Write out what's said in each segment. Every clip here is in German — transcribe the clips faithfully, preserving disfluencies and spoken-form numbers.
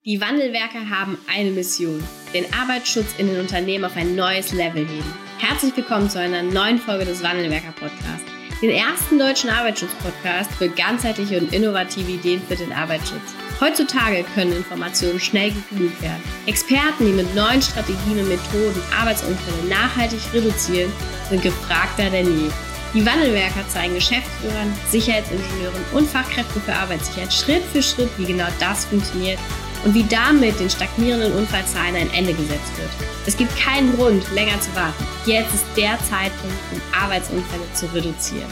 Die Wandelwerker haben eine Mission: den Arbeitsschutz in den Unternehmen auf ein neues Level heben. Herzlich willkommen zu einer neuen Folge des Wandelwerker-Podcasts, den ersten deutschen Arbeitsschutz-Podcast für ganzheitliche und innovative Ideen für den Arbeitsschutz. Heutzutage können Informationen schnell gegoogelt werden. Experten, die mit neuen Strategien und Methoden Arbeitsunfälle nachhaltig reduzieren, sind gefragter denn je. Die Wandelwerker zeigen Geschäftsführern, Sicherheitsingenieuren und Fachkräften für Arbeitssicherheit Schritt für Schritt, wie genau das funktioniert und wie damit den stagnierenden Unfallzahlen ein Ende gesetzt wird. Es gibt keinen Grund, länger zu warten. Jetzt ist der Zeitpunkt, um Arbeitsunfälle zu reduzieren.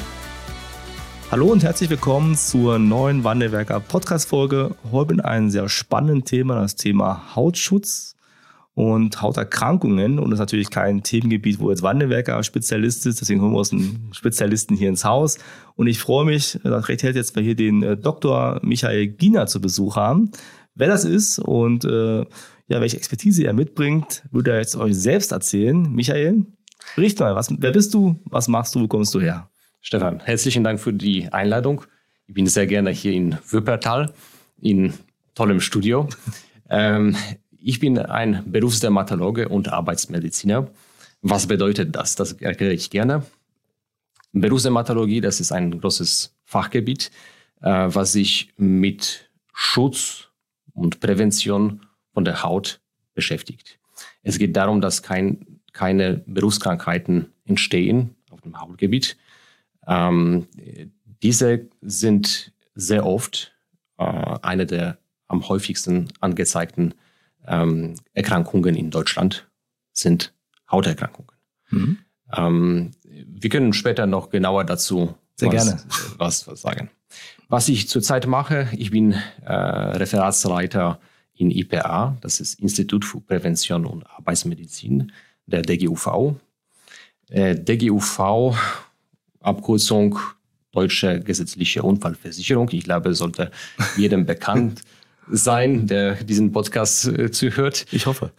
Hallo und herzlich willkommen zur neuen Wandelwerker Podcast-Folge. Heute mit einem sehr spannenden Thema, das Thema Hautschutz und Hauterkrankungen. Und das ist natürlich kein Themengebiet, wo jetzt Wandelwerker Spezialist ist. Deswegen holen wir uns einen Spezialisten hier ins Haus. Und ich freue mich, dass recht herzlich jetzt wir hier den Doktor Michael Giener zu Besuch haben. Wer das ist und äh, ja, welche Expertise er mitbringt, würde er jetzt euch selbst erzählen. Michael, bericht mal, was, wer bist du, was machst du, wo kommst du her? Stefan, herzlichen Dank für die Einladung. Ich bin sehr gerne hier in Wuppertal, in tollem Studio. ähm, ich bin ein Berufsdermatologe und Arbeitsmediziner. Was bedeutet das? Das erkläre ich gerne. Berufsdermatologie, das ist ein großes Fachgebiet, äh, was sich mit Schutz und Prävention von der Haut beschäftigt. Es geht darum, dass kein, keine Berufskrankheiten entstehen auf dem Hautgebiet. Ähm, diese sind sehr oft äh, eine der am häufigsten angezeigten ähm, Erkrankungen in Deutschland sind Hauterkrankungen. Mhm. Ähm, wir können später noch genauer dazu sehr was, gerne. Was, was sagen. Was ich zurzeit mache, ich bin äh, Referatsleiter in I P A, das ist Institut für Prävention und Arbeitsmedizin, der D G U V. Äh, D G U V, Abkürzung Deutsche Gesetzliche Unfallversicherung. Ich glaube, sollte jedem bekannt sein, der diesen Podcast äh, zuhört. Ich hoffe.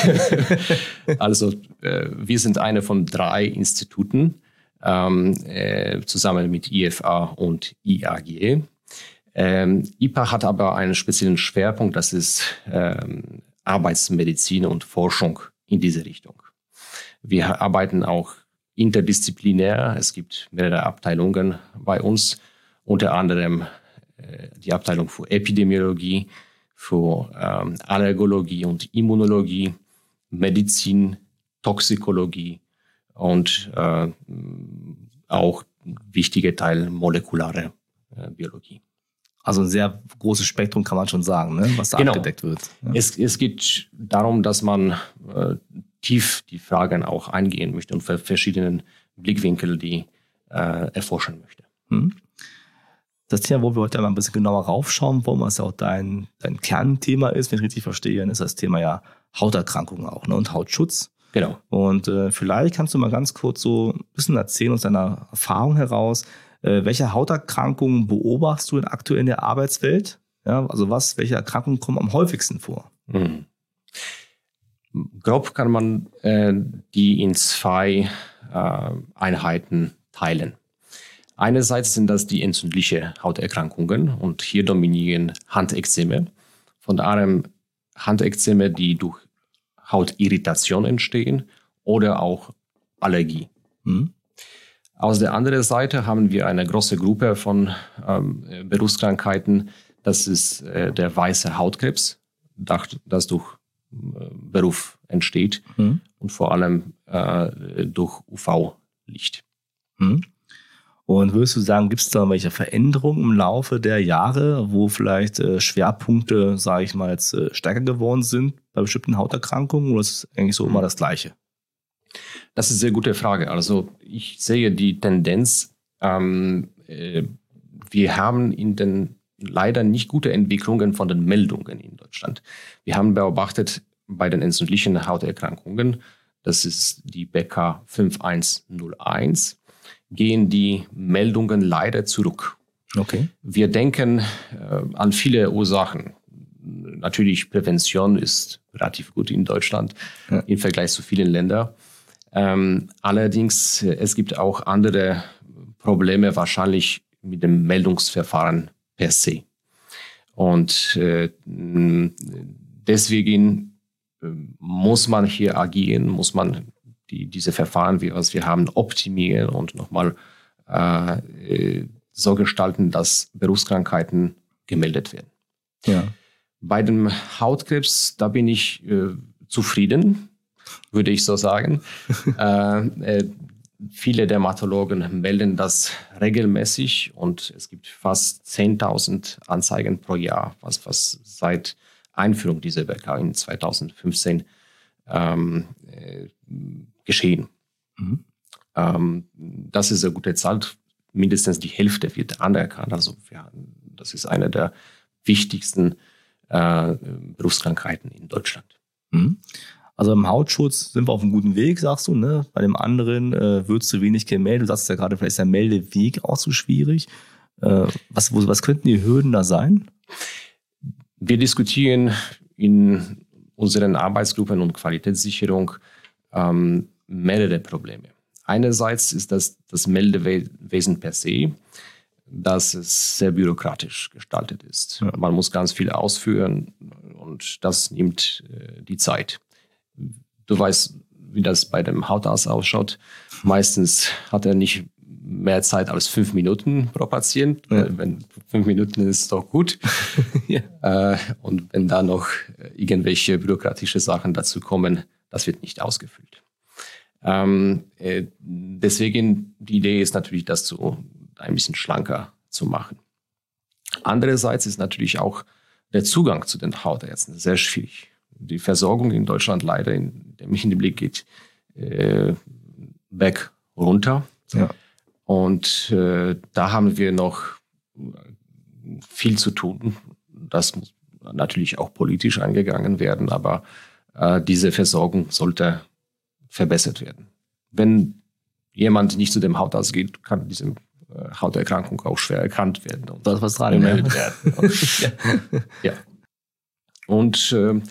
Also, äh, wir sind eine von drei Instituten, ähm, äh, zusammen mit I F A und I A G. Ähm, I P A hat aber einen speziellen Schwerpunkt, das ist ähm, Arbeitsmedizin und Forschung in diese Richtung. Wir arbeiten auch interdisziplinär. Es gibt mehrere Abteilungen bei uns, unter anderem äh, die Abteilung für Epidemiologie, für ähm, Allergologie und Immunologie, Medizin, Toxikologie und äh, auch wichtige Teil molekulare äh, Biologie. Also ein sehr großes Spektrum kann man schon sagen, ne? Was da genau abgedeckt wird. Ja. Es, es geht darum, dass man äh, tief die Fragen auch eingehen möchte und für verschiedenen Blickwinkel die äh, erforschen möchte. Hm. Das Thema, wo wir heute mal ein bisschen genauer raufschauen wollen, was ja auch dein, dein Kernthema ist, wenn ich richtig verstehe, dann ist das Thema ja Hauterkrankungen auch, ne? Und Hautschutz. Genau. Und äh, vielleicht kannst du mal ganz kurz so ein bisschen erzählen aus deiner Erfahrung heraus, äh, welche Hauterkrankungen beobachtest du denn aktuell in der Arbeitswelt? Ja, also was, welche Erkrankungen kommen am häufigsten vor? Mhm. Grob kann man äh, die in zwei äh, Einheiten teilen. Einerseits sind das die entzündliche Hauterkrankungen und hier dominieren Handekzeme. Von daher Handekzeme, die durch Hautirritation entstehen oder auch Allergie. Mhm. Aus der anderen Seite haben wir eine große Gruppe von ähm, Berufskrankheiten. Das ist äh, der weiße Hautkrebs, das durch äh, Beruf entsteht mhm. und vor allem äh, durch U V-Licht. Mhm. Und würdest du sagen, gibt es da welche Veränderungen im Laufe der Jahre, wo vielleicht äh, Schwerpunkte, sage ich mal, jetzt äh, stärker geworden sind bei bestimmten Hauterkrankungen, oder ist es eigentlich so mhm. immer das Gleiche? Das ist eine sehr gute Frage. Also ich sehe die Tendenz, ähm, äh, wir haben in den leider nicht gute Entwicklungen von den Meldungen in Deutschland. Wir haben beobachtet bei den entzündlichen Hauterkrankungen, das ist die B K fünf eins null eins, gehen die Meldungen leider zurück. Okay. Wir denken äh, an viele Ursachen. Natürlich, Prävention ist relativ gut in Deutschland ja. im Vergleich zu vielen Ländern. Ähm, allerdings, es gibt auch andere Probleme wahrscheinlich mit dem Meldungsverfahren per se. Und äh, deswegen äh, muss man hier agieren, muss man die, diese Verfahren, wie was wir haben, optimieren und nochmal äh, so gestalten, dass Berufskrankheiten gemeldet werden. Ja. Bei dem Hautkrebs, da bin ich äh, zufrieden, würde ich so sagen. äh, äh, viele Dermatologen melden das regelmäßig und es gibt fast zehntausend Anzeigen pro Jahr, was, was seit Einführung dieser W K in zweitausendfünfzehn ähm, äh, geschehen. Mhm. Ähm, das ist eine gute Zahl. Mindestens die Hälfte wird anerkannt. Also wir haben, das ist eine der wichtigsten äh, Berufskrankheiten in Deutschland. Mhm. Also im Hautschutz sind wir auf einem guten Weg, sagst du, ne? Bei dem anderen äh, wird zu wenig gemeldet. Du sagst ja gerade, vielleicht ist der Meldeweg auch so schwierig. Äh, was, wo, was könnten die Hürden da sein? Wir diskutieren in unseren Arbeitsgruppen und Qualitätssicherung ähm, mehrere Probleme. Einerseits ist das das Meldewesen per se, dass es sehr bürokratisch gestaltet ist. Ja. Man muss ganz viel ausführen und das nimmt äh, die Zeit. Du weißt, wie das bei dem Hautarzt ausschaut. Meistens hat er nicht mehr Zeit als fünf Minuten pro Patient. Ja. Wenn fünf Minuten ist doch gut. Ja. Äh, und wenn da noch irgendwelche bürokratische Sachen dazu kommen, das wird nicht ausgefüllt. Ähm, äh, deswegen, die Idee ist natürlich, das zu, ein bisschen schlanker zu machen. Andererseits ist natürlich auch der Zugang zu den Hautärzten sehr schwierig. Die Versorgung in Deutschland leider, in der mich in den Blick geht, äh, weg runter. Ja. Und äh, da haben wir noch viel zu tun. Das muss natürlich auch politisch angegangen werden, aber äh, diese Versorgung sollte verbessert werden. Wenn jemand nicht zu dem Hautarzt geht, kann diese äh, Hauterkrankung auch schwer erkannt werden. Und das was dran gemeldet werden. Und, ja. ja. Und äh,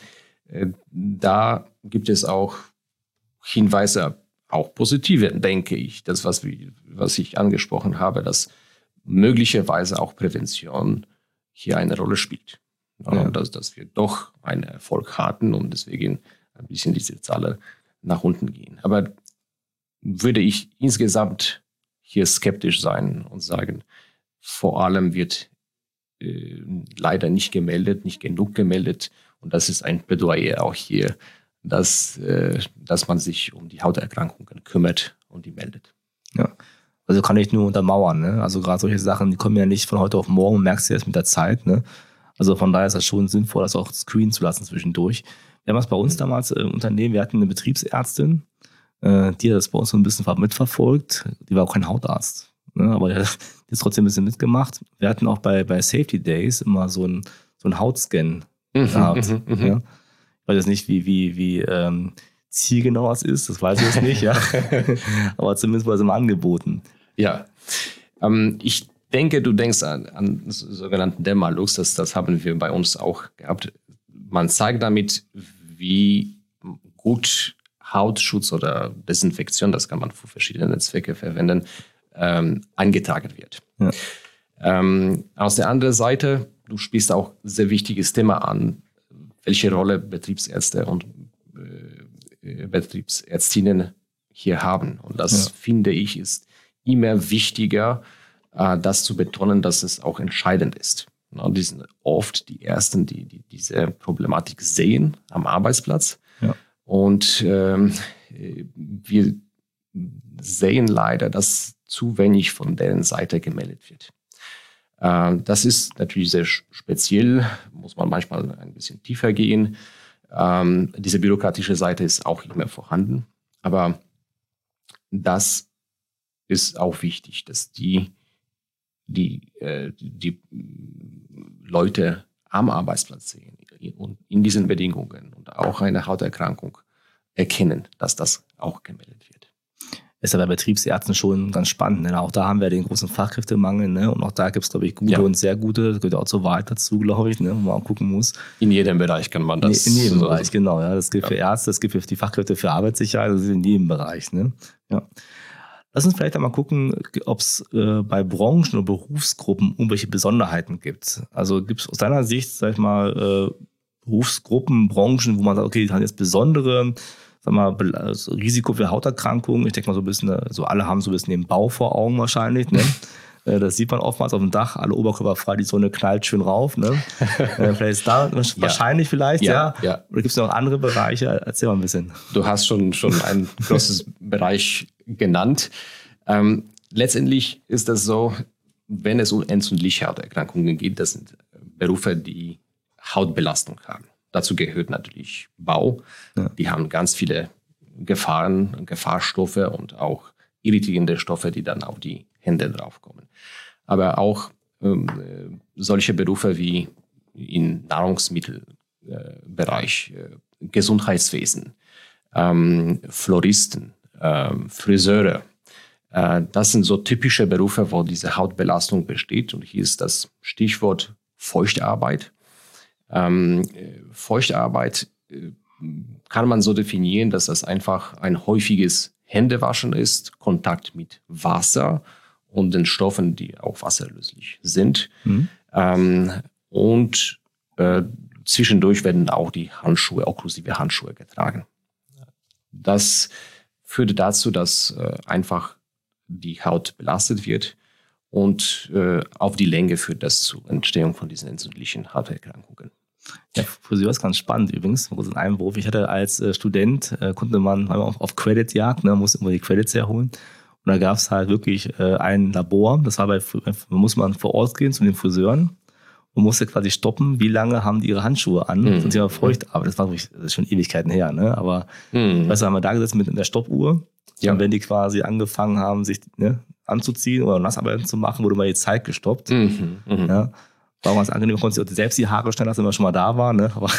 da gibt es auch Hinweise, auch positive, denke ich. Das, was, was ich angesprochen habe, dass möglicherweise auch Prävention hier eine Rolle spielt. Ja. Und dass, dass wir doch einen Erfolg hatten und deswegen ein bisschen diese Zahlen nach unten gehen. Aber würde ich insgesamt hier skeptisch sein und sagen, vor allem wird äh, leider nicht gemeldet, nicht genug gemeldet. Und das ist ein Plädoyer auch hier, dass, äh, dass man sich um die Hauterkrankungen kümmert und die meldet. Ja, also kann ich nur untermauern. Ne? Also gerade solche Sachen, die kommen ja nicht von heute auf morgen, merkst du erst mit der Zeit. Ne? Also von daher ist das schon sinnvoll, das auch screenen zu lassen zwischendurch. Wir haben das bei uns damals im Unternehmen, wir hatten eine Betriebsärztin, äh, die hat das bei uns so ein bisschen mitverfolgt. Die war auch kein Hautarzt, ne? Aber die hat das trotzdem ein bisschen mitgemacht. Wir hatten auch bei, bei Safety Days immer so einen so einen Hautscan gehabt. Mhm, ja. Ich weiß jetzt nicht, wie, wie, wie ähm, zielgenau es ist, das weiß ich jetzt nicht, ja. Aber zumindest war es immer angeboten. Ja, ähm, ich denke, du denkst an, an sogenannten Dermalux, das, das haben wir bei uns auch gehabt. Man zeigt damit, wie gut Hautschutz oder Desinfektion, das kann man für verschiedene Zwecke verwenden, ähm, eingetragen wird. Ja. Ähm, aus der anderen Seite, du spielst auch ein sehr wichtiges Thema an, welche Rolle Betriebsärzte und äh, Betriebsärztinnen hier haben. Und das, ja. finde ich, ist immer wichtiger, äh, das zu betonen, dass es auch entscheidend ist. Ja, die sind oft die Ersten, die, die diese Problematik sehen am Arbeitsplatz. Ja. Und ähm, wir sehen leider, dass zu wenig von deren Seite gemeldet wird. Das ist natürlich sehr speziell, muss man manchmal ein bisschen tiefer gehen. Ähm, diese bürokratische Seite ist auch immer vorhanden. Aber das ist auch wichtig, dass die, die, äh, die Leute am Arbeitsplatz sehen und in diesen Bedingungen und auch eine Hauterkrankung erkennen, dass das auch gemeldet wird. Ist ja bei Betriebsärzten schon ganz spannend. Ne? Auch da haben wir den großen Fachkräftemangel. Ne? Und auch da gibt es, glaube ich, gute ja. und sehr gute. Das gehört auch zur Wahrheit dazu, glaube ich, ne? Wo man auch gucken muss. In jedem Bereich kann man das. In, in jedem so Bereich, genau. Ja. Das gilt ja. für Ärzte, das gilt für die Fachkräfte für Arbeitssicherheit. Das ist in jedem Bereich. Ne? Ja. Lass uns vielleicht einmal gucken, ob es äh, bei Branchen oder Berufsgruppen irgendwelche Besonderheiten gibt. Also gibt es aus deiner Sicht, sag ich mal, äh, Berufsgruppen, Branchen, wo man sagt, okay, die haben jetzt besondere, sag mal, also Risiko für Hauterkrankungen. Ich denke mal so ein bisschen, so alle haben so ein bisschen den Bau vor Augen wahrscheinlich, ne? Das sieht man oftmals auf dem Dach, alle Oberkörper frei, die Sonne knallt schön rauf. Ne? Vielleicht ist da ja. wahrscheinlich vielleicht, ja. ja. ja. Oder gibt es noch andere Bereiche? Erzähl mal ein bisschen. Du hast schon, schon ein großes Bereich genannt. Ähm, letztendlich ist das so, wenn es um entzündliche Hauterkrankungen geht, das sind Berufe, die Hautbelastung haben. Dazu gehört natürlich Bau. Ja. Die haben ganz viele Gefahren, Gefahrstoffe und auch irritierende Stoffe, die dann auf die Hände draufkommen. Aber auch ähm, solche Berufe wie im Nahrungsmittelbereich, äh, Gesundheitswesen, ähm, Floristen, äh, Friseure. Äh, das sind so typische Berufe, wo diese Hautbelastung besteht. Und hier ist das Stichwort Feuchtarbeit. Ähm, Feuchtarbeit äh, kann man so definieren, dass das einfach ein häufiges Händewaschen ist, Kontakt mit Wasser und den Stoffen, die auch wasserlöslich sind. Mhm. Ähm, und äh, zwischendurch werden auch die Handschuhe, okklusive Handschuhe getragen. Das führt dazu, dass äh, einfach die Haut belastet wird und äh, auf die Länge führt das zur Entstehung von diesen entzündlichen Hauterkrankungen. Ja, Friseur ist ganz spannend übrigens. In einem Beruf, ich hatte als äh, Student, äh, konnte man auf, auf Credit-Jagd, ne, musste immer die Credits herholen. Und da gab es halt wirklich äh, ein Labor, das war bei, muss man vor Ort gehen zu den Friseuren und musste quasi stoppen, wie lange haben die ihre Handschuhe an, mhm. zum Thema Feuchtarbeit. Das war wirklich, das ist schon Ewigkeiten her, ne? Aber mhm. weißt du, haben wir da gesessen mit der Stoppuhr. Ja. Und wenn die quasi angefangen haben, sich ne, anzuziehen oder Nassarbeiten zu machen, wurde mal die Zeit gestoppt. Mhm. Mhm. Ja. War ganz angenehm, man konnte sich selbst die Haare schneiden lassen, wenn man schon mal da war. Ne? Aber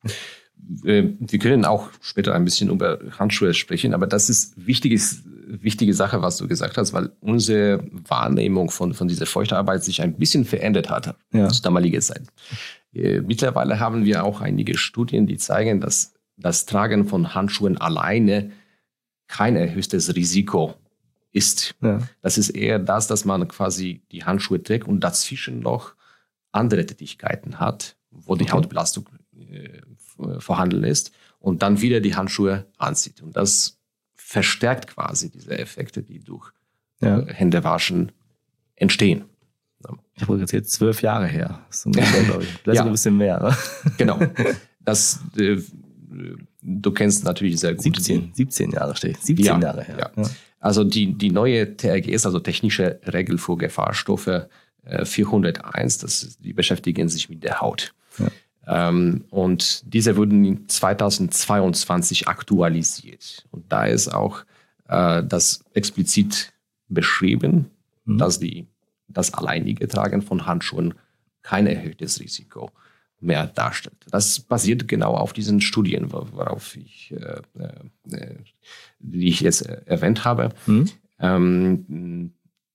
wir können auch später ein bisschen über Handschuhe sprechen, aber das ist wichtiges, wichtige Sache, was du gesagt hast, weil unsere Wahrnehmung von, von dieser Feuchtarbeit sich ein bisschen verändert hat ja. zur damaligen Zeit. Mittlerweile haben wir auch einige Studien, die zeigen, dass das Tragen von Handschuhen alleine kein erhöhtes Risiko ist. Ja. Das ist eher das, dass man quasi die Handschuhe trägt und dazwischen noch andere Tätigkeiten hat, wo die okay. Hautbelastung äh, vorhanden ist und dann wieder die Handschuhe anzieht. Und das verstärkt quasi diese Effekte, die durch ja. äh, Händewaschen entstehen. Ich habe jetzt jetzt zwölf Jahre her. Das ist ungefähr, glaube ich. Vielleicht ja. ein bisschen mehr. Ne? Genau. Das, äh, du kennst natürlich sehr gut. siebzehn, siebzehn Jahre steht. siebzehn ja. Jahre her. Ja. Ja. Also die, die neue T R G S, also technische Regel für Gefahrstoffe, vierhunderteins, das, die beschäftigen sich mit der Haut. Ja. Ähm, und diese wurden zweitausendzweiundzwanzig aktualisiert. Und da ist auch äh, das explizit beschrieben, mhm. dass die, das alleinige Tragen von Handschuhen kein erhöhtes Risiko mehr darstellt. Das basiert genau auf diesen Studien, worauf ich, äh, äh, die ich jetzt erwähnt habe. Mhm. Ähm,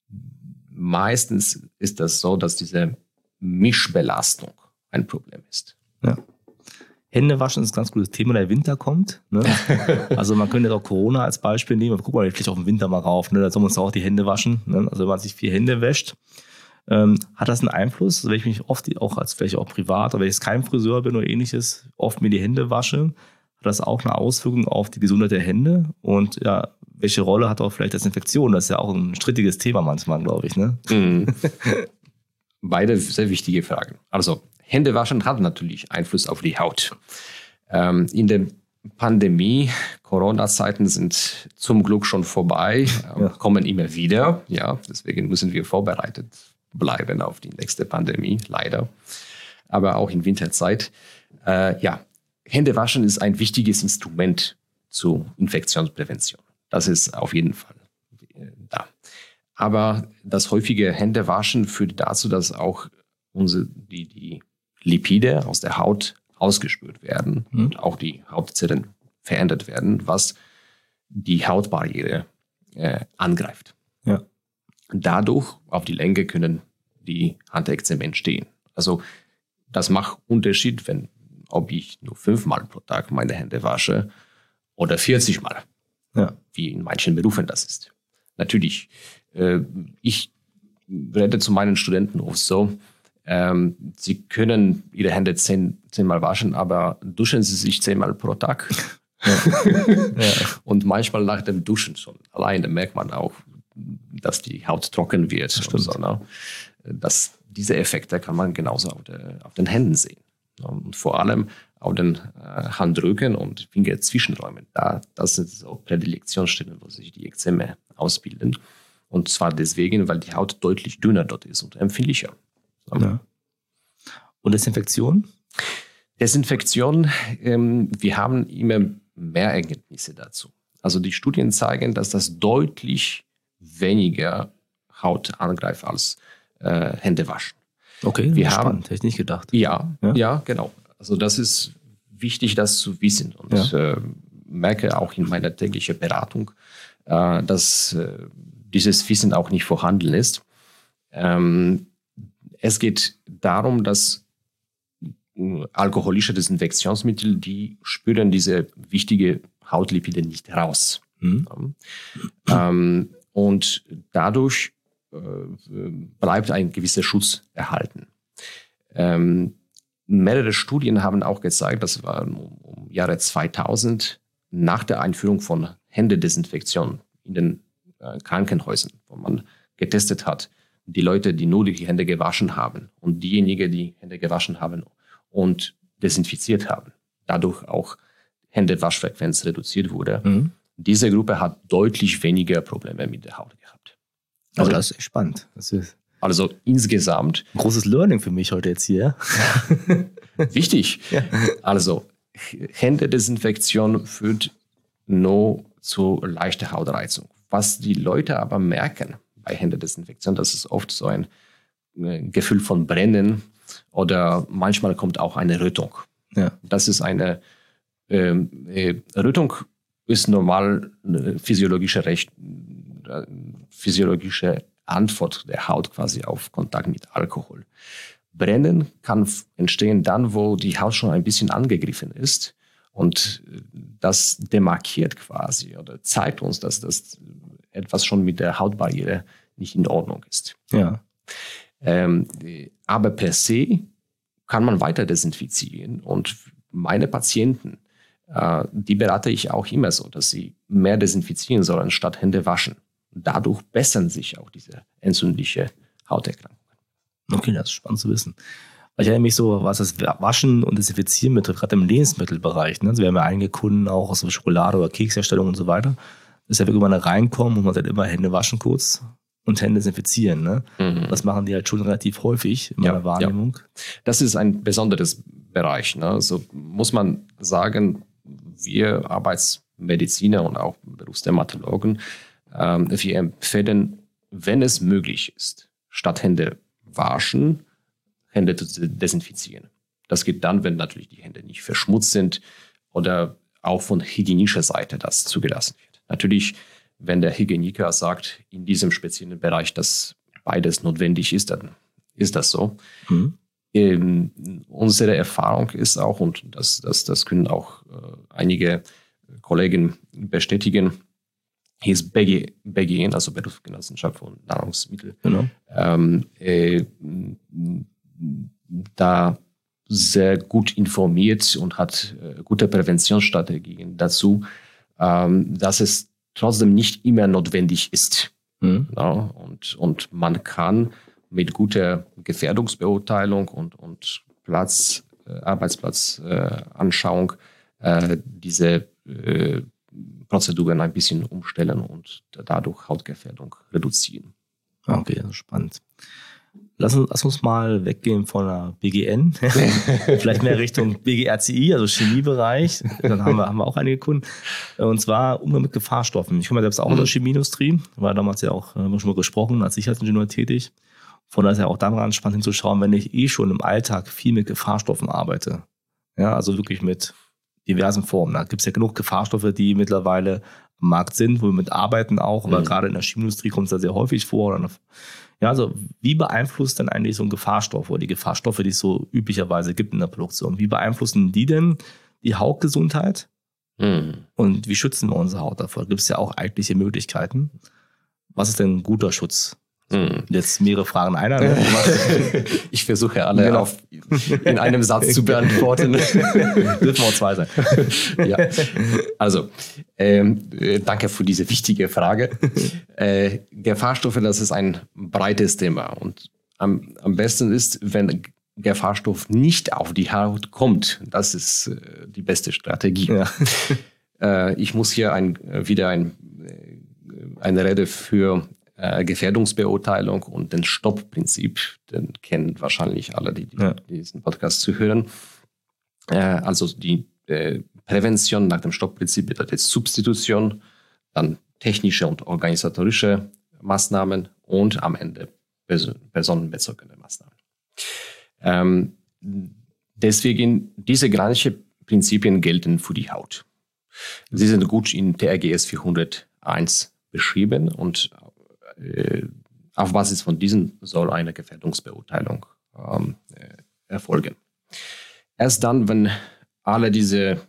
Meistens ist das so, dass diese Mischbelastung ein Problem ist. Ja. Händewaschen ist ein ganz gutes Thema, der Winter kommt. Ne? Also man könnte auch Corona als Beispiel nehmen. Guck mal, vielleicht auch im Winter mal rauf. Ne? Da soll man uns auch die Hände waschen. Ne? Also wenn man sich vier Hände wäscht, ähm, hat das einen Einfluss? Also wenn ich mich oft auch als vielleicht auch privat, oder wenn ich jetzt kein Friseur bin oder ähnliches, oft mir die Hände wasche, hat das auch eine Auswirkung auf die Gesundheit der Hände und ja, welche Rolle hat auch vielleicht Desinfektion? Das ist ja auch ein strittiges Thema manchmal, glaube ich. Ne? Mhm. Beide sehr wichtige Fragen. Also Händewaschen hat natürlich Einfluss auf die Haut. Ähm, in der Pandemie, Corona-Zeiten sind zum Glück schon vorbei, äh, ja. kommen immer wieder. Ja, deswegen müssen wir vorbereitet bleiben auf die nächste Pandemie, leider. Aber auch in Winterzeit. Äh, ja, Händewaschen ist ein wichtiges Instrument zur Infektionsprävention. Das ist auf jeden Fall da. Aber das häufige Händewaschen führt dazu, dass auch unsere, die, die Lipide aus der Haut ausgespült werden mhm. und auch die Hautzellen verändert werden, was die Hautbarriere äh, angreift. Ja. Dadurch auf die Länge können die Handekzeme entstehen. Also das macht Unterschied, wenn, ob ich nur fünfmal pro Tag meine Hände wasche oder vierzig Mal, ja. wie in manchen Berufen das ist. Natürlich, äh, ich rede zu meinen Studenten oft so, Ähm, Sie können Ihre Hände zehn, zehnmal waschen, aber duschen Sie sich zehnmal pro Tag. Ja. Ja. Und manchmal nach dem Duschen schon. Alleine merkt man auch, dass die Haut trocken wird. Das und so, ne? Das, diese Effekte kann man genauso auf, der, auf den Händen sehen. Und vor allem auf den äh, Handrücken und Fingerzwischenräumen. Da, das sind so Prädilektionsstellen, wo sich die Ekzeme ausbilden. Und zwar deswegen, weil die Haut deutlich dünner dort ist und empfindlicher. Ja. Und Desinfektion? Desinfektion, ähm, wir haben immer mehr Ergebnisse dazu. Also die Studien zeigen, dass das deutlich weniger Haut angreift als äh, Händewaschen. Okay, wir spannend, haben, hätte ich nicht gedacht. Ja, ja, ja, genau. Also das ist wichtig, das zu wissen. Und ich ja. äh, merke auch in meiner täglichen Beratung, äh, dass äh, dieses Wissen auch nicht vorhanden ist. Ähm, es geht darum, dass äh, alkoholische Desinfektionsmittel, die spüren diese wichtige Hautlipide nicht raus. Mhm. Ähm, und dadurch äh, bleibt ein gewisser Schutz erhalten. Ähm, mehrere Studien haben auch gezeigt, das war um, um Jahre zweitausend, nach der Einführung von Händedesinfektion in den äh, Krankenhäusern, wo man getestet hat, die Leute, die nur die Hände gewaschen haben und diejenigen, die Hände gewaschen haben und desinfiziert haben, dadurch auch Händewaschfrequenz reduziert wurde. Mhm. Diese Gruppe hat deutlich weniger Probleme mit der Haut gehabt. Also, also das ist echt spannend. Das ist also insgesamt. Ein großes Learning für mich heute jetzt hier. Wichtig. Ja. Also Händedesinfektion führt nur zu leichter Hautreizung. Was die Leute aber merken bei Händedesinfektion, das ist oft so ein Gefühl von Brennen oder manchmal kommt auch eine Rötung. Ja. Das ist eine ähm, äh, Rötung ist normal eine physiologische, Recht, äh, physiologische Antwort der Haut quasi auf Kontakt mit Alkohol. Brennen kann entstehen dann, wo die Haut schon ein bisschen angegriffen ist und das demarkiert quasi oder zeigt uns, dass das etwas schon mit der Hautbarriere nicht in Ordnung ist. Ja. Ähm, aber per se kann man weiter desinfizieren und meine Patienten, äh, die berate ich auch immer so, dass sie mehr desinfizieren sollen, statt Hände waschen. Dadurch bessern sich auch diese entzündliche Hauterkrankungen. Okay, das ist spannend zu wissen. Ich erinnere mich so, was das Waschen und Desinfizieren betrifft, gerade im Lebensmittelbereich. Ne? Also wir haben ja einige Kunden auch aus der Schokolade- oder Keksherstellung und so weiter. Das ist ja wirklich, wenn man da reinkommt und man sagt immer Hände waschen kurz und Hände desinfizieren. Ne? Mhm. Das machen die halt schon relativ häufig in meiner ja, Wahrnehmung. Ja. Das ist ein besonderes Bereich. Ne? So muss man sagen, wir Arbeitsmediziner und auch Berufsdermatologen, ähm, wir empfehlen, wenn es möglich ist, statt Hände waschen, Hände zu desinfizieren. Das geht dann, wenn natürlich die Hände nicht verschmutzt sind oder auch von hygienischer Seite das zugelassen wird. Natürlich, wenn der Hygieniker sagt, in diesem speziellen Bereich, dass beides notwendig ist, dann ist das so. Mhm. Ähm, unsere Erfahrung ist auch, und das, das, das können auch äh, einige Kollegen bestätigen, hier ist B G, B G N, also Berufsgenossenschaft von Nahrungsmitteln, genau. ähm, äh, da sehr gut informiert und hat äh, gute Präventionsstrategien dazu, ähm, dass es trotzdem nicht immer notwendig ist. Mhm. Ja, und, und man kann mit guter Gefährdungsbeurteilung und, und Platz, äh, Arbeitsplatzanschauung äh, diese äh, Prozeduren ein bisschen umstellen und dadurch Hautgefährdung reduzieren. Okay, das ist spannend. Lass uns, lass uns mal weggehen von der B G N, vielleicht mehr Richtung B G R C I, also Chemiebereich. Dann haben wir, haben wir auch einige Kunden. Und zwar Umgang mit Gefahrstoffen. Ich komme ja selbst auch mhm. aus der Chemieindustrie, war damals ja auch, haben wir schon mal gesprochen, als Sicherheitsingenieur tätig. Von daher ist ja auch daran spannend hinzuschauen, wenn ich eh schon im Alltag viel mit Gefahrstoffen arbeite. Ja, also wirklich mit diversen Formen. Da gibt es ja genug Gefahrstoffe, die mittlerweile am Markt sind, wo wir mit arbeiten auch, aber mhm. gerade in der Chemieindustrie kommt es da sehr häufig vor. Oder ja, also wie beeinflusst denn eigentlich so ein Gefahrstoff oder die Gefahrstoffe, die es so üblicherweise gibt in der Produktion? Wie beeinflussen die denn die Hautgesundheit? Mhm. Und wie schützen wir unsere Haut davor? Gibt es ja auch eigentliche Möglichkeiten. Was ist denn ein guter Schutz? Mhm. Jetzt mehrere Fragen einer. Ne? Ich versuche alle genau. auf, in einem Satz zu beantworten. Dürfen auch zwei sein. Ja. Also, ähm, danke für diese wichtige Frage. Äh, Gefahrstoffe, das ist ein breites Thema. Und am, am besten ist, wenn Gefahrstoff nicht auf die Haut kommt. Das ist äh, die beste Strategie. Ja. äh, ich muss hier ein, wieder ein, eine Rede für Gefährdungsbeurteilung und den Stoppprinzip, den kennen wahrscheinlich alle, die, die ja. diesen Podcast zuhören. Äh, also die äh, Prävention nach dem Stoppprinzip bedeutet Substitution, dann technische und organisatorische Maßnahmen und am Ende pers- personenbezogene Maßnahmen. Ähm, deswegen, diese gleichen Prinzipien gelten für die Haut. Sie sind gut in T R G S vierhunderteins beschrieben und auf Basis von diesen soll eine Gefährdungsbeurteilung ähm, erfolgen. Erst dann, wenn alle diese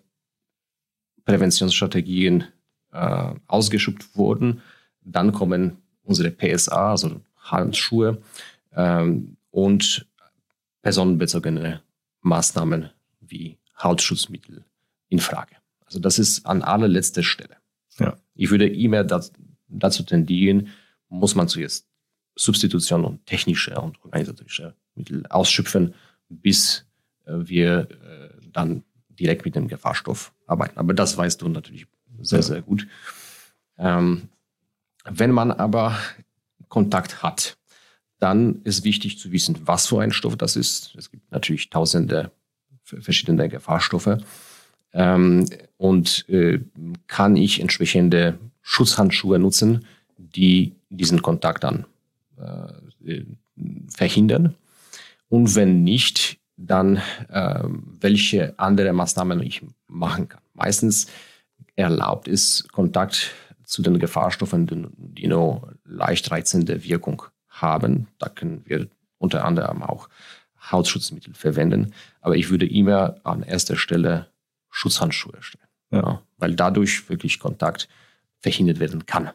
Präventionsstrategien äh, ausgeschöpft wurden, dann kommen unsere P S A, also Handschuhe ähm, und personenbezogene Maßnahmen wie Hautschutzmittel in Frage. Also das ist an allerletzter Stelle. Ja. Ich würde immer das, dazu tendieren, muss man zuerst Substitution und technische und organisatorische Mittel ausschöpfen, bis äh, wir äh, dann direkt mit dem Gefahrstoff arbeiten. Aber das weißt du natürlich sehr, ja. sehr gut. Ähm, wenn man aber Kontakt hat, dann ist wichtig zu wissen, was für ein Stoff das ist. Es gibt natürlich tausende verschiedene Gefahrstoffe. Ähm, und äh, kann ich entsprechende Schutzhandschuhe nutzen, die diesen Kontakt dann äh, verhindern. Und wenn nicht, dann äh, welche andere Maßnahmen ich machen kann. Meistens erlaubt es Kontakt zu den Gefahrstoffen, die nur leicht reizende Wirkung haben. Da können wir unter anderem auch Hautschutzmittel verwenden. Aber ich würde immer an erster Stelle Schutzhandschuhe stellen, ja. Ja, weil dadurch wirklich Kontakt verhindert werden kann.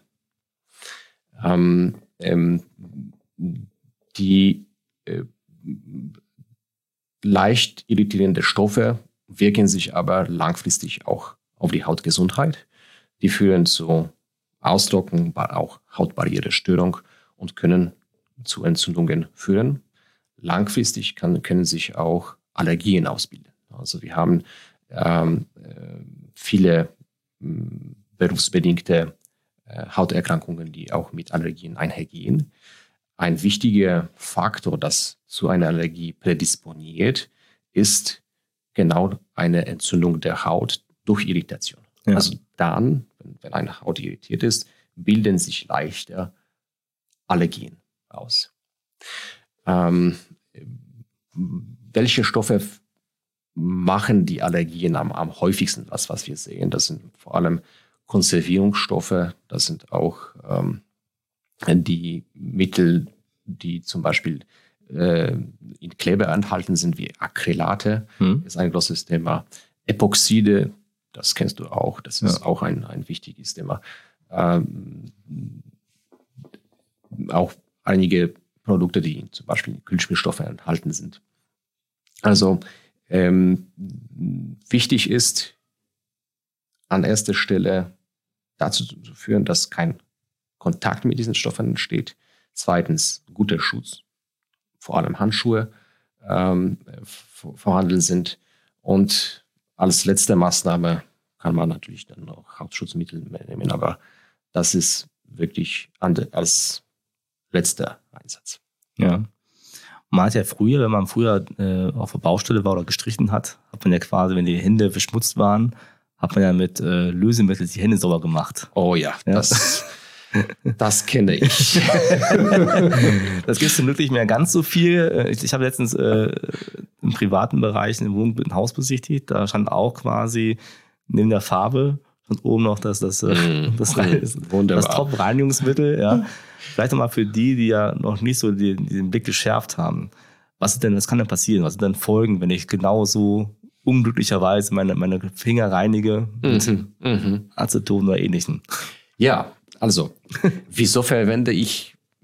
Ähm, ähm, die äh, leicht irritierende Stoffe wirken sich aber langfristig auch auf die Hautgesundheit. Die führen zu Austrocknung, auch Hautbarrierestörung und können zu Entzündungen führen. Langfristig kann, können sich auch Allergien ausbilden. Also wir haben ähm, äh, viele m, berufsbedingte äh, Hauterkrankungen, die auch mit Allergien einhergehen. Ein wichtiger Faktor, das zu einer Allergie prädisponiert, ist genau eine Entzündung der Haut durch Irritation. Ja. Also dann, wenn, wenn eine Haut irritiert ist, bilden sich leichter Allergien aus. Ähm, welche Stoffe machen die Allergien am, am häufigsten? Was, was wir sehen, das sind vor allem Konservierungsstoffe, das sind auch ähm, die Mittel, die zum Beispiel äh, in Kleber enthalten sind, wie Acrylate, hm. ist ein großes Thema. Epoxide, das kennst du auch, das ist ja. auch ein, ein wichtiges Thema. Ähm, auch einige Produkte, die zum Beispiel in Kühlspielstoffe enthalten sind. Also ähm, wichtig ist, an erster Stelle dazu zu führen, dass kein Kontakt mit diesen Stoffen entsteht. Zweitens, guter Schutz, vor allem Handschuhe, ähm, vorhanden sind. Und als letzte Maßnahme kann man natürlich dann noch Hautschutzmittel nehmen, aber das ist wirklich als letzter Einsatz. Ja. Man hat ja früher, wenn man früher äh, auf der Baustelle war oder gestrichen hat, hat man ja quasi, wenn die Hände verschmutzt waren, hat man ja mit äh, Lösemittel die Hände sauber gemacht. Oh ja, ja. das, das kenne ich. Das gibt es zum Glück nicht mehr ganz so viel. Ich, ich habe letztens äh, im privaten Bereich eine Wohnung mit einem Haus besichtigt. Da stand auch quasi neben der Farbe und oben noch das, das, mm, das, das, das Top-Reinigungsmittel. Ja. Vielleicht nochmal für die, die ja noch nicht so den, den Blick geschärft haben. Was ist denn, was kann denn passieren? Was sind denn Folgen, wenn ich genauso unglücklicherweise meine, meine Finger reinige mit mhm, Aceton oder Ähnlichem? Ja, also, wieso verwende ich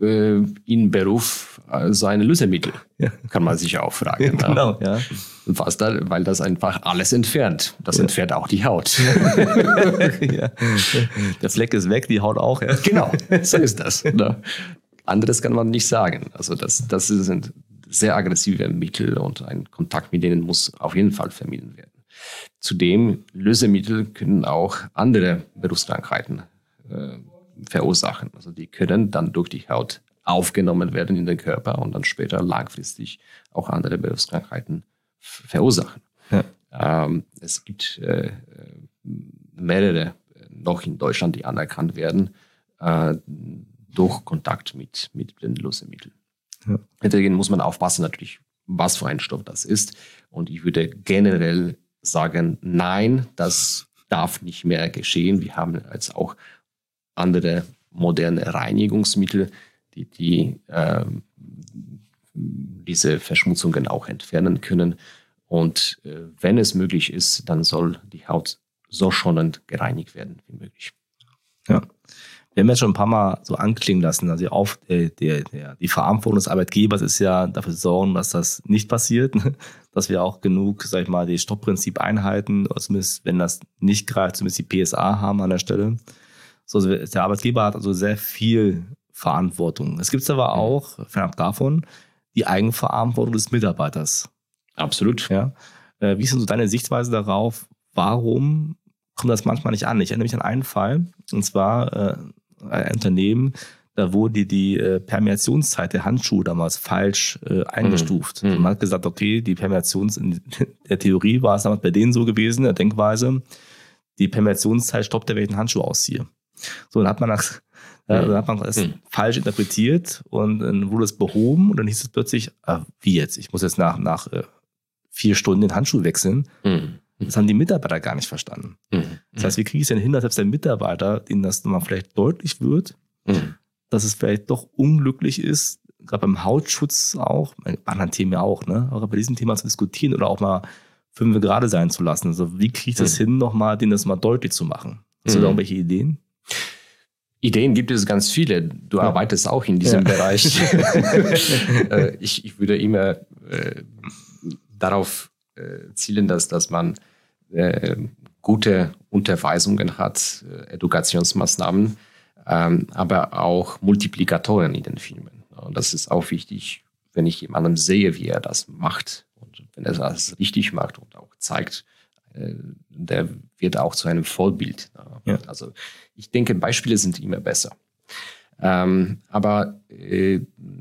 äh, im Beruf äh, so ein Lösemittel? Ja. Kann man sich auch fragen. Ja, genau, ja. Was da, weil das einfach alles entfernt. Das ja. entfernt auch die Haut. Ja. Der Fleck ist weg, die Haut auch. Ja. Genau, so ist das. Ne? Anderes kann man nicht sagen. Also das, das sind sehr aggressive Mittel und ein Kontakt mit denen muss auf jeden Fall vermieden werden. Zudem, Lösemittel können auch andere Berufskrankheiten äh, verursachen. Also die können dann durch die Haut aufgenommen werden in den Körper und dann später langfristig auch andere Berufskrankheiten f- verursachen. Ja. Ähm, es gibt äh, mehrere noch in Deutschland, die anerkannt werden äh, durch Kontakt mit, mit den Lösemitteln. Ja. Deswegen muss man aufpassen natürlich, was für ein Stoff das ist. Und ich würde generell sagen, nein, das darf nicht mehr geschehen. Wir haben jetzt auch andere moderne Reinigungsmittel, die, die äh, diese Verschmutzungen auch entfernen können. Und äh, wenn es möglich ist, dann soll die Haut so schonend gereinigt werden wie möglich. Ja. Wir haben jetzt schon ein paar Mal so anklingen lassen, also auf, äh, der, der, die Verantwortung des Arbeitgebers ist ja dafür zu sorgen, dass das nicht passiert, dass wir auch genug, sag ich mal, das Stoppprinzip einhalten, oder zumindest, wenn das nicht greift, zumindest die P S A haben an der Stelle. So, also der Arbeitgeber hat also sehr viel Verantwortung. Es gibt aber auch, fernab davon, die Eigenverantwortung des Mitarbeiters. Absolut. Ja. Äh, wie ist denn so deine Sichtweise darauf, warum kommt das manchmal nicht an? Ich erinnere mich an einen Fall, und zwar äh, ein Unternehmen, da wurde die, die äh, Permeationszeit der Handschuhe damals falsch äh, eingestuft. Mhm. Man hat gesagt, okay, die Permeations, in der Theorie war es damals bei denen so gewesen, der Denkweise, die Permeationszeit stoppt, wenn ich einen Handschuh ausziehe. So, dann hat man das, mhm. äh, dann hat man das mhm. falsch interpretiert und dann wurde es behoben und dann hieß es plötzlich, ah, wie jetzt? Ich muss jetzt nach, nach äh, vier Stunden den Handschuh wechseln. Mhm. Das haben die Mitarbeiter gar nicht verstanden. Mhm. Das heißt, wie kriege ich es denn hin, dass selbst der Mitarbeiter, denen das mal vielleicht deutlich wird, mhm. dass es vielleicht doch unglücklich ist, gerade beim Hautschutz auch, bei anderen Themen ja auch, ne, aber bei diesem Thema zu diskutieren oder auch mal fünf gerade sein zu lassen. Also wie kriege ich das mhm. hin, nochmal, denen das mal deutlich zu machen? Hast mhm. du da irgendwelche Ideen? Ideen gibt es ganz viele. Du ja. arbeitest auch in diesem ja. Bereich. ich, ich würde immer äh, darauf äh, zielen, dass, dass man äh, gute Unterweisungen hat, äh, Edukationsmaßnahmen, ähm, aber auch Multiplikatoren in den Filmen. Und das ist auch wichtig, wenn ich jemanden sehe, wie er das macht und wenn er das richtig macht und auch zeigt, äh, der wird auch zu einem Vorbild. Ja. Also ich denke, Beispiele sind immer besser. Ähm, aber äh,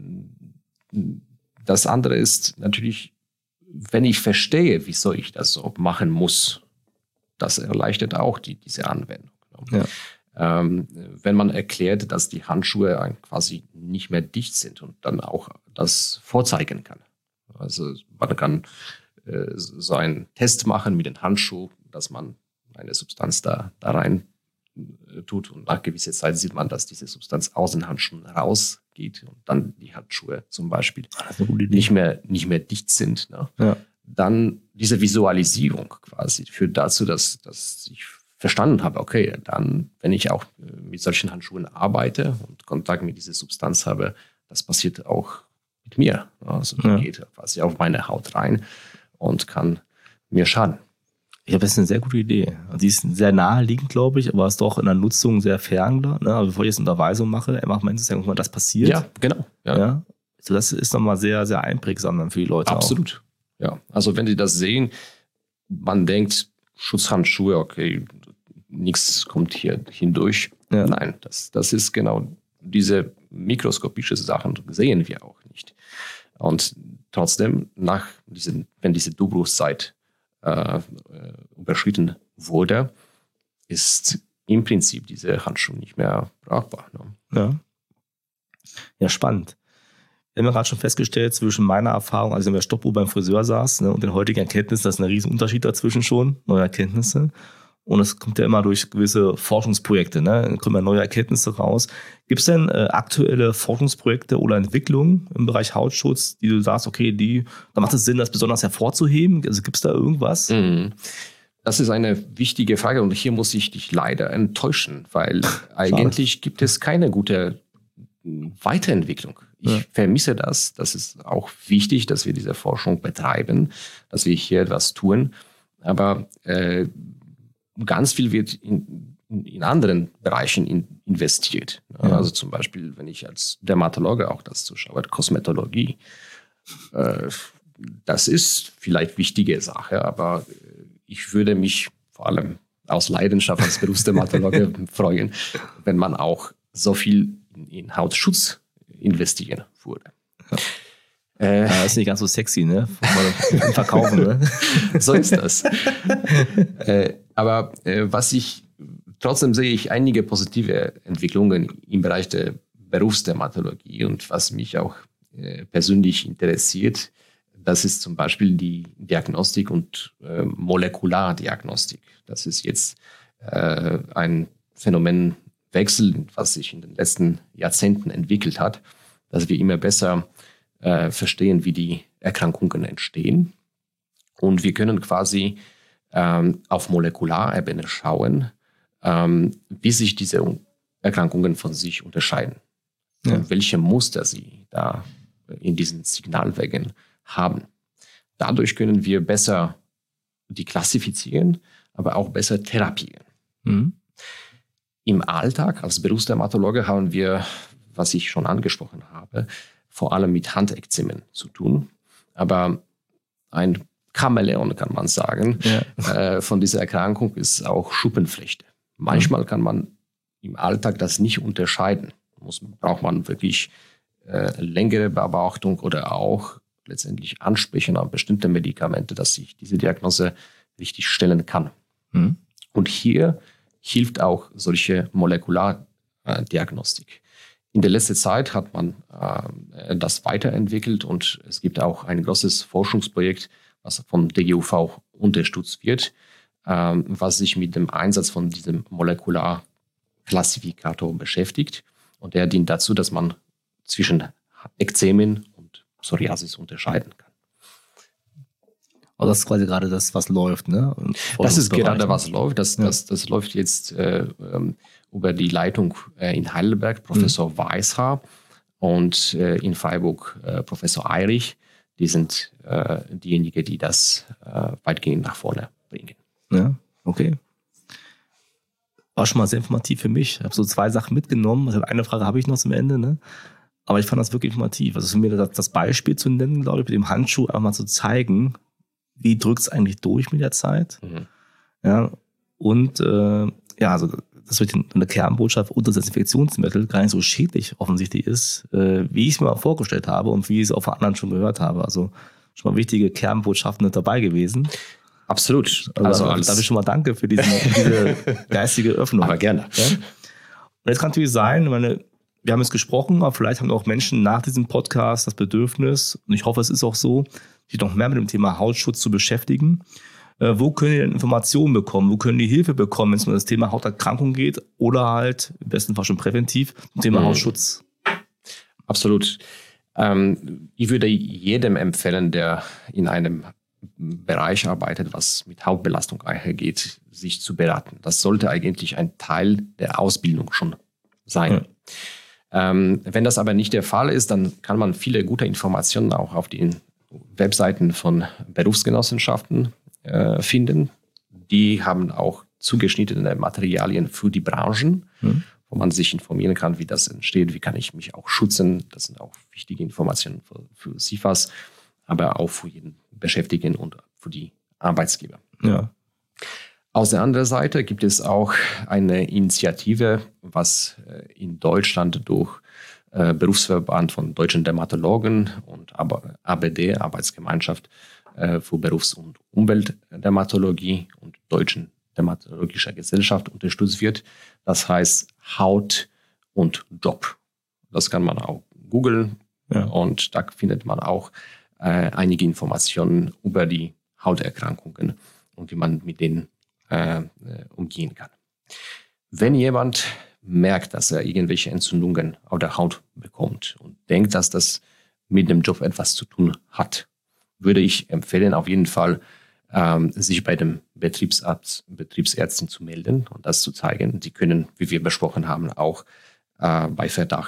das andere ist natürlich, wenn ich verstehe, wieso ich das so machen muss, das erleichtert auch die, diese Anwendung. Ja. Ähm, wenn man erklärt, dass die Handschuhe quasi nicht mehr dicht sind und dann auch das vorzeigen kann. Also man kann äh, so einen Test machen mit den Handschuhen, dass man eine Substanz da, da rein äh, tut und nach gewisser Zeit sieht man, dass diese Substanz aus den Handschuhen rausgeht und dann die Handschuhe zum Beispiel nicht mehr, nicht mehr dicht sind. Ne? Ja. Dann diese Visualisierung quasi führt dazu, dass, dass ich verstanden habe, okay, dann, wenn ich auch mit solchen Handschuhen arbeite und Kontakt mit dieser Substanz habe, das passiert auch mit mir. Also die ja. geht quasi auf meine Haut rein und kann mir schaden. Ich habe, das ist eine sehr gute Idee. Die ist sehr naheliegend, glaube ich, aber ist doch in der Nutzung sehr fern. Ne? Aber bevor ich jetzt eine Unterweisung mache, macht man jetzt mal, das passiert. Ja, genau. Ja. Ja? Also das ist nochmal sehr, sehr einprägsam dann für die Leute. Absolut. Auch. Ja, also wenn die das sehen, man denkt, Schutzhandschuhe, okay, nichts kommt hier hindurch. Ja. Nein, das, das ist genau diese mikroskopische Sachen sehen wir auch nicht. Und trotzdem, nach diesen, wenn diese Durchbruchszeit äh, überschritten wurde, ist im Prinzip diese Handschuhe nicht mehr brauchbar. Ne? Ja. Ja, spannend. Wir haben ja gerade schon festgestellt, zwischen meiner Erfahrung, also wenn der Stoppuhr beim Friseur saß, ne, und den heutigen Erkenntnissen, das ist ein riesen Unterschied dazwischen schon, neue Erkenntnisse. Und es kommt ja immer durch gewisse Forschungsprojekte, ne? Dann kommen ja neue Erkenntnisse raus. Gibt es denn äh, aktuelle Forschungsprojekte oder Entwicklungen im Bereich Hautschutz, die du sagst, okay, die, da macht es Sinn, das besonders hervorzuheben? Also gibt es da irgendwas? Mhm. Das ist eine wichtige Frage und hier muss ich dich leider enttäuschen, weil eigentlich gibt es keine gute Weiterentwicklung. Ich ja. vermisse das. Das ist auch wichtig, dass wir diese Forschung betreiben, dass wir hier etwas tun. Aber äh, ganz viel wird in, in anderen Bereichen in, investiert. Ja. Also zum Beispiel, wenn ich als Dermatologe auch das zuschaue, Kosmetologie. Äh, das ist vielleicht wichtige Sache, aber ich würde mich vor allem aus Leidenschaft als Berufsdermatologe freuen, wenn man auch so viel in, in Hautschutz investieren würde. Ja. Äh, ja, ist nicht ganz so sexy, ne? Verkaufen, ne? So ist das. äh, aber äh, was ich, trotzdem sehe ich einige positive Entwicklungen im Bereich der Berufsdermatologie und was mich auch äh, persönlich interessiert, das ist zum Beispiel die Diagnostik und äh, Molekulardiagnostik. Das ist jetzt äh, ein Phänomenwechsel, was sich in den letzten Jahrzehnten entwickelt hat, dass wir immer besser äh, verstehen, wie die Erkrankungen entstehen. Und wir können quasi ähm, auf Molekularebene schauen, ähm, wie sich diese Erkrankungen von sich unterscheiden. Ja. Und welche Muster sie da in diesen Signalwegen haben. Dadurch können wir besser die klassifizieren, aber auch besser therapieren. Mhm. Im Alltag als Berufsdermatologe haben wir, was ich schon angesprochen habe, vor allem mit Handekzemen zu tun. Aber ein Chamäleon, kann man sagen, ja. äh, von dieser Erkrankung ist auch Schuppenflechte. Manchmal mhm. kann man im Alltag das nicht unterscheiden. Muss, braucht man wirklich äh, längere Beobachtung oder auch letztendlich ansprechen an bestimmte Medikamente, dass ich diese Diagnose richtig stellen kann. Mhm. Und hier hilft auch solche Molekulardiagnostik. In der letzten Zeit hat man äh, das weiterentwickelt und es gibt auch ein großes Forschungsprojekt, was vom D G U V unterstützt wird, äh, was sich mit dem Einsatz von diesem Molekularklassifikator beschäftigt. Und der dient dazu, dass man zwischen Ekzemen und Psoriasis unterscheiden kann. Aber das ist quasi gerade das, was läuft, ne? Das ist gerade, was läuft. Das, ja. das, das läuft jetzt äh, ähm, über die Leitung äh, in Heidelberg, Professor mhm. Weishaar, und äh, in Freiburg äh, Professor Eirich. Die sind äh, diejenigen, die das äh, weitgehend nach vorne bringen. Ja, okay. War schon mal sehr informativ für mich. Ich habe so zwei Sachen mitgenommen. Also eine Frage habe ich noch zum Ende, ne? Aber ich fand das wirklich informativ. Also für mich das, das Beispiel zu nennen, glaube ich, mit dem Handschuh einfach mal zu zeigen, wie drückt es eigentlich durch mit der Zeit. Mhm. Ja, und äh, ja, also das wird eine Kernbotschaft unter Desinfektionsmittel gar nicht so schädlich offensichtlich ist, äh, wie ich es mir mal vorgestellt habe und wie ich es auch von anderen schon gehört habe. Also schon mal wichtige Kernbotschaften mit dabei gewesen. Absolut. Also, also darf ich schon mal danke für diesen, diese geistige Öffnung. Aber gerne. Ja? Und jetzt kann natürlich sein, meine, wir haben jetzt gesprochen, aber vielleicht haben auch Menschen nach diesem Podcast das Bedürfnis, und ich hoffe, es ist auch so, sich noch mehr mit dem Thema Hautschutz zu beschäftigen. Äh, wo können die denn Informationen bekommen? Wo können die Hilfe bekommen, wenn es um das Thema Hauterkrankung geht oder halt im besten Fall schon präventiv zum Thema mhm. Hautschutz? Absolut. Ähm, ich würde jedem empfehlen, der in einem Bereich arbeitet, was mit Hautbelastung einhergeht, sich zu beraten. Das sollte eigentlich ein Teil der Ausbildung schon sein. Ja. Ähm, wenn das aber nicht der Fall ist, dann kann man viele gute Informationen auch auf den Webseiten von Berufsgenossenschaften äh, finden. Die haben auch zugeschnittene Materialien für die Branchen, mhm. wo man sich informieren kann, wie das entsteht, wie kann ich mich auch schützen. Das sind auch wichtige Informationen für, für S I F As, aber auch für jeden Beschäftigten und für die Arbeitsgeber. Ja. Aus der anderen Seite gibt es auch eine Initiative, was in Deutschland durch äh, Berufsverband von deutschen Dermatologen und A B D, Arbeitsgemeinschaft äh, für Berufs- und Umweltdermatologie und Deutschen Dermatologischer Gesellschaft unterstützt wird. Das heißt Haut und Job. Das kann man auch googeln, ja. Und da findet man auch äh, einige Informationen über die Hauterkrankungen und wie man mit denen äh, umgehen kann. Wenn jemand merkt, dass er irgendwelche Entzündungen auf der Haut bekommt und denkt, dass das mit dem Job etwas zu tun hat, würde ich empfehlen, auf jeden Fall ähm, sich bei dem Betriebsarzt, Betriebsärztin zu melden und das zu zeigen. Sie können, wie wir besprochen haben, auch äh, bei Verdacht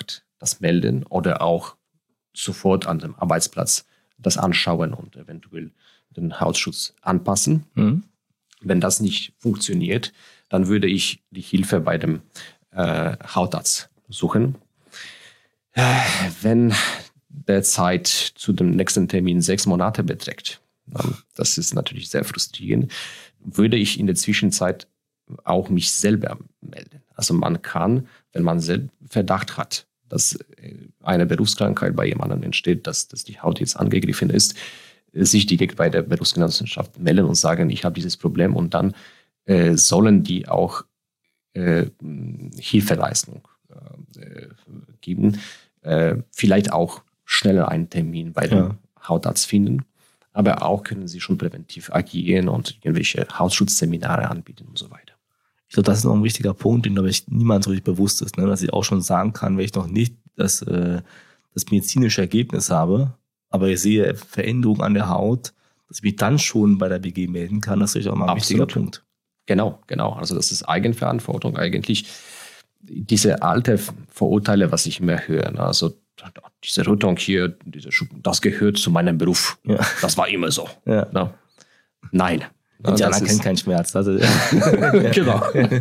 das melden oder auch sofort an dem Arbeitsplatz das anschauen und eventuell den Hautschutz anpassen. Mhm. Wenn das nicht funktioniert, dann würde ich die Hilfe bei dem äh, Hautarzt suchen. Äh, wenn der Zeit zu dem nächsten Termin sechs Monate beträgt, ähm, das ist natürlich sehr frustrierend, würde ich in der Zwischenzeit auch mich selber melden. Also man kann, wenn man selbst Verdacht hat, dass eine Berufskrankheit bei jemandem entsteht, dass, dass die Haut jetzt angegriffen ist, sich direkt bei der Berufsgenossenschaft melden und sagen, ich habe dieses Problem, und dann äh, sollen die auch äh, Hilfeleistung äh, geben, äh, vielleicht auch schneller einen Termin bei dem ja. Hautarzt finden, aber auch können sie schon präventiv agieren und irgendwelche Hautschutzseminare anbieten und so weiter. Ich glaube, das ist noch ein wichtiger Punkt, den, glaube ich, niemand so richtig bewusst ist, ne? Dass ich auch schon sagen kann, wenn ich noch nicht das, äh, das medizinische Ergebnis habe, aber ich sehe Veränderungen an der Haut, dass ich mich dann schon bei der B G melden kann. Das ist auch mal ein Absolut. wichtiger Punkt. Genau, genau. Also das ist Eigenverantwortung eigentlich. Diese alte Vorurteile, was ich immer höre, also diese Rötung hier, diese das gehört zu meinem Beruf. Ja. Das war immer so. Ja. Ja. Nein. Indianer kennen keinen Schmerz. Also, genau.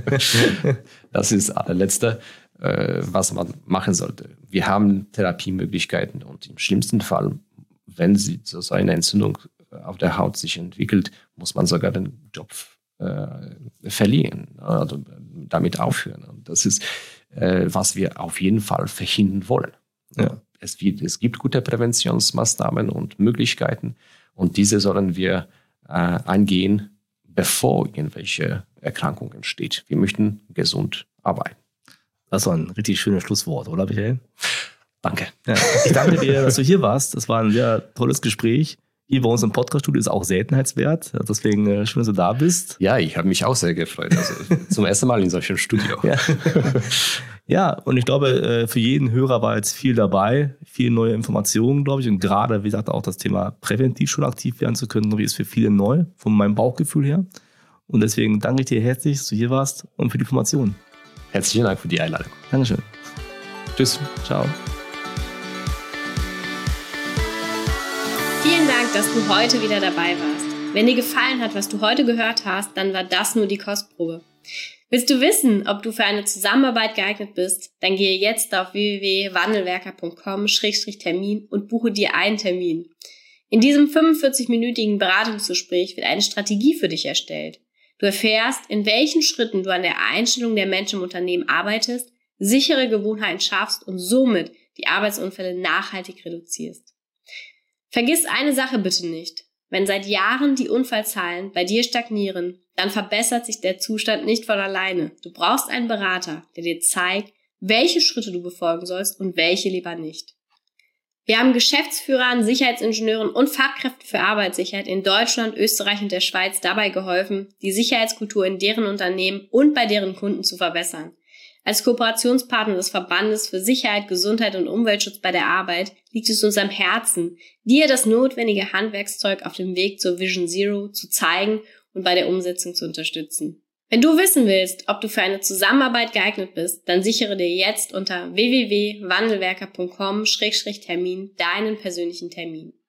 Das ist das Letzte, was man machen sollte. Wir haben Therapiemöglichkeiten und im schlimmsten Fall, wenn sie so eine Entzündung auf der Haut sich entwickelt, muss man sogar den Job äh, verlieren, also damit aufhören. Und das ist, äh, was wir auf jeden Fall verhindern wollen. Ja. Es, wird, es gibt gute Präventionsmaßnahmen und Möglichkeiten, und diese sollen wir äh, eingehen, bevor irgendwelche Erkrankungen entstehen. Wir möchten gesund arbeiten. Das war ein richtig schönes Schlusswort, oder Michael? Danke. Ja, ich danke dir, dass du hier warst. Das war ein sehr tolles Gespräch. Hier bei uns im Podcast-Studio ist auch Seltenheitswert. Deswegen äh, schön, dass du da bist. Ja, ich habe mich auch sehr gefreut. Also zum ersten Mal in solchem Studio. Ja. Ja, und ich glaube, für jeden Hörer war jetzt viel dabei. Viele neue Informationen, glaube ich. Und gerade, wie gesagt, auch das Thema präventiv schon aktiv werden zu können, glaube ich, ist für viele neu, von meinem Bauchgefühl her. Und deswegen danke ich dir herzlich, dass du hier warst und für die Informationen. Herzlichen Dank für die Einladung. Dankeschön. Tschüss. Ciao. Vielen Dank, dass du heute wieder dabei warst. Wenn dir gefallen hat, was du heute gehört hast, dann war das nur die Kostprobe. Willst du wissen, ob du für eine Zusammenarbeit geeignet bist? Dann gehe jetzt auf w w w punkt wandelwerker punkt com Schrägstrich Termin und buche dir einen Termin. In diesem fünfundvierzig-minütigen Beratungsgespräch wird eine Strategie für dich erstellt. Du erfährst, in welchen Schritten du an der Einstellung der Menschen im Unternehmen arbeitest, sichere Gewohnheiten schaffst und somit die Arbeitsunfälle nachhaltig reduzierst. Vergiss eine Sache bitte nicht. Wenn seit Jahren die Unfallzahlen bei dir stagnieren, dann verbessert sich der Zustand nicht von alleine. Du brauchst einen Berater, der dir zeigt, welche Schritte du befolgen sollst und welche lieber nicht. Wir haben Geschäftsführern, Sicherheitsingenieuren und Fachkräften für Arbeitssicherheit in Deutschland, Österreich und der Schweiz dabei geholfen, die Sicherheitskultur in deren Unternehmen und bei deren Kunden zu verbessern. Als Kooperationspartner des Verbandes für Sicherheit, Gesundheit und Umweltschutz bei der Arbeit liegt es uns am Herzen, dir das notwendige Handwerkszeug auf dem Weg zur Vision Zero zu zeigen und bei der Umsetzung zu unterstützen. Wenn du wissen willst, ob du für eine Zusammenarbeit geeignet bist, dann sichere dir jetzt unter w w w punkt wandelwerker punkt com Schrägstrich Termin deinen persönlichen Termin.